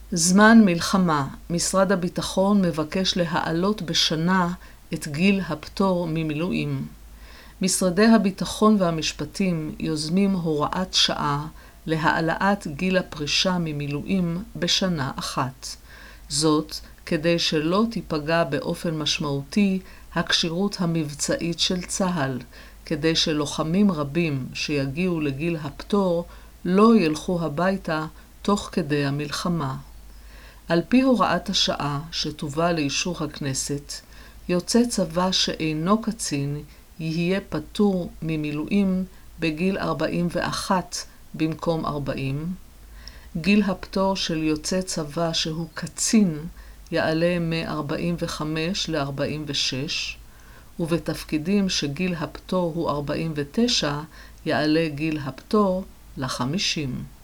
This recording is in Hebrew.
זמן מלחמה. משרד הביטחון מבקש להעלות בשנה את גיל הפטור ממילואים. משרדי הביטחון והמשפטים יוזמים הוראת שעה להעלאת גיל הפרישה ממילואים בשנה אחת. זאת כדי שלא תיפגע באופן משמעותי הכשירות המבצעית של צה"ל, כדי שלוחמים רבים שיגיעו לגיל הפטור לא ילכו הביתה תוך כדי המלחמה. על פי הוראת השעה שתובא לאישור הכנסת, יוצא צבא שאינו קצין יהיה פטור ממילואים בגיל 41 במקום 40. גיל הפטור של יוצא צבא שהוא קצין יעלה מ-45 ל-46, ובתפקידים שגיל הפטור הוא 49 יעלה גיל הפטור ל-50.